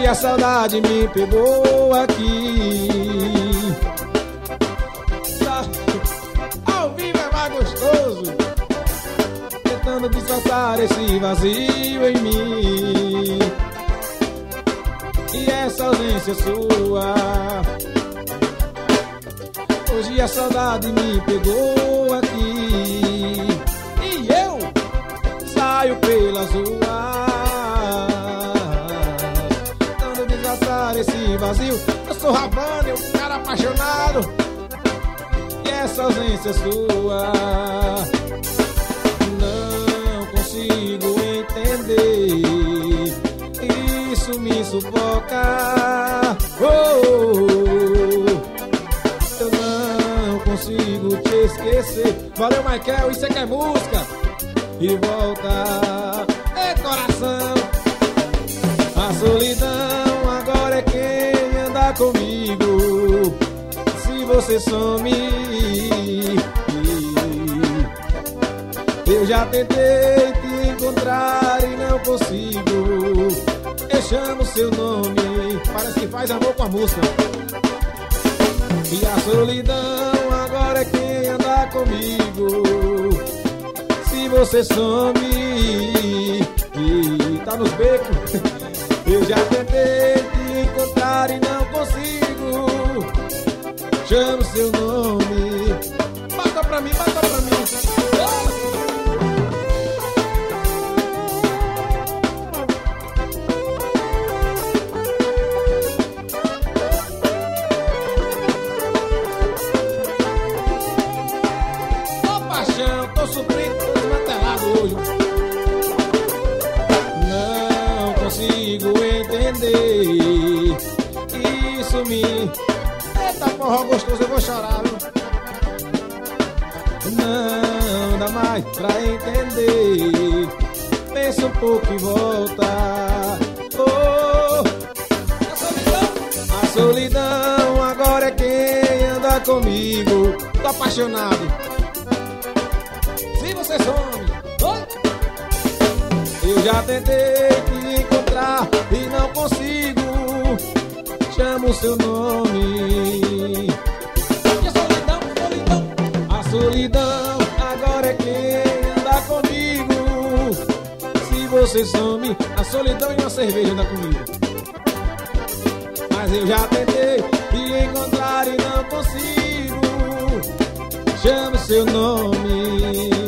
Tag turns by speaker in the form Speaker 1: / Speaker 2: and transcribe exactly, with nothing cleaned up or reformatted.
Speaker 1: a saudade me pegou aqui. Ao vivo é mais gostoso, tentando disfarçar esse vazio em mim. E essa ausência sua, hoje a saudade me pegou aqui. E eu saio pelas ruas, tentando disfarçar esse vazio. Eu sou Ravana, um cara apaixonado. E essa ausência sua, não consigo entender. Isso me sufoca. Oh, oh, oh. Eu não consigo te esquecer. Valeu, Michael, isso é que é música. E volta, é coração. A solidão agora é quem anda comigo. Se você some, eu já tentei te encontrar e não consigo. Eu chamo seu nome, parece que faz amor com a música. E a solidão agora é quem anda comigo. Se você some e tá nos becos, eu já tentei te encontrar e não consigo. Chamo seu nome. Bata pra mim, bata pra mim. Tô suprindo, tô desmantelado hoje. Não consigo entender. Isso me... Eita porra gostoso, eu vou chorar, viu? Não dá mais pra entender. Pensa um pouco e volta. Oh, a solidão, a solidão agora é quem anda comigo. Tô apaixonado. Você some, oi? Eu já tentei te encontrar e não consigo. Chamo seu nome. E a solidão, solidão, a solidão agora é quem anda comigo. Se você some, a solidão e uma cerveja anda comigo. Mas eu já tentei te encontrar e não consigo. Chamo seu nome.